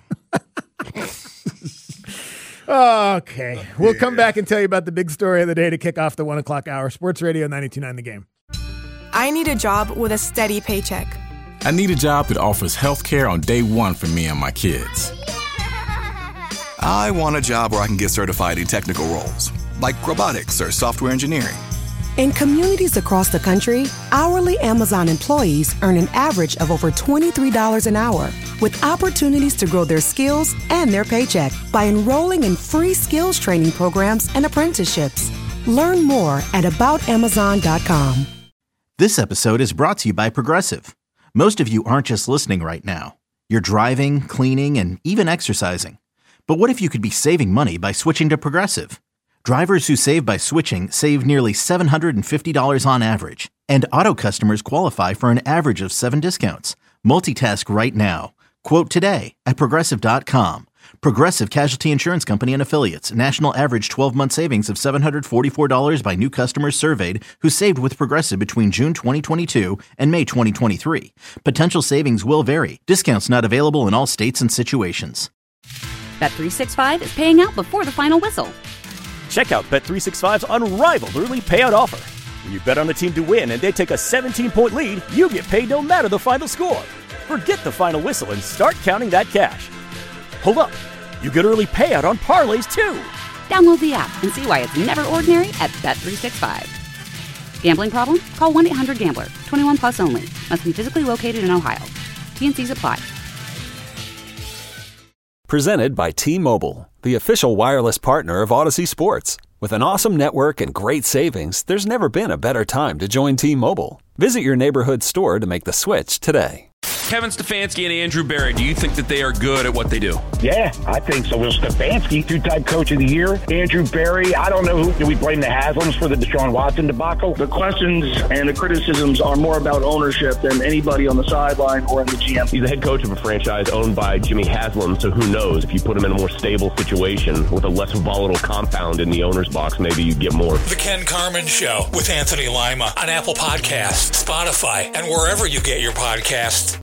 Okay, we'll come back and tell you about the big story of the day to kick off the one o'clock hour. Sports Radio ninety-two point nine The Game. I need a job with a steady paycheck. I need a job that offers health care on day one for me and my kids. I want a job where I can get certified in technical roles, like robotics or software engineering. In communities across the country, hourly Amazon employees earn an average of over twenty-three dollars an hour, with opportunities to grow their skills and their paycheck by enrolling in free skills training programs and apprenticeships. Learn more at about amazon dot com. This episode is brought to you by Progressive. Most of you aren't just listening right now. You're driving, cleaning, and even exercising. But what if you could be saving money by switching to Progressive? Drivers who save by switching save nearly seven hundred fifty dollars on average, and auto customers qualify for an average of seven discounts. Multitask right now. Quote today at progressive dot com. Progressive Casualty Insurance Company and Affiliates. National average twelve-month savings of seven hundred forty-four dollars by new customers surveyed who saved with Progressive between June twenty twenty-two and May twenty twenty-three. Potential savings will vary. Discounts not available in all states and situations. Bet three sixty-five is paying out before the final whistle. Check out Bet three sixty-five's unrivaled early payout offer. When you bet on a team to win and they take a seventeen-point lead, you get paid no matter the final score. Forget the final whistle and start counting that cash. Hold up. You get early payout on parlays, too. Download the app and see why it's never ordinary at Bet three sixty-five. Gambling problem? Call one eight hundred gambler. twenty-one plus only. Must be physically located in Ohio. T and Cs apply. Presented by T-Mobile, the official wireless partner of Odyssey Sports. With an awesome network and great savings, there's never been a better time to join T-Mobile. Visit your neighborhood store to make the switch today. Kevin Stefanski and Andrew Berry, do you think that they are good at what they do? Yeah, I think so. Well, Stefanski, two-time coach of the year. Andrew Berry, I don't know who. Do we blame the Haslams for the Deshaun Watson debacle? The questions and the criticisms are more about ownership than anybody on the sideline or in the G M. He's the head coach of a franchise owned by Jimmy Haslam, so who knows? If you put him in a more stable situation with a less volatile compound in the owner's box, maybe you'd get more. The Ken Carman Show with Anthony Lima on Apple Podcasts, Spotify, and wherever you get your podcasts.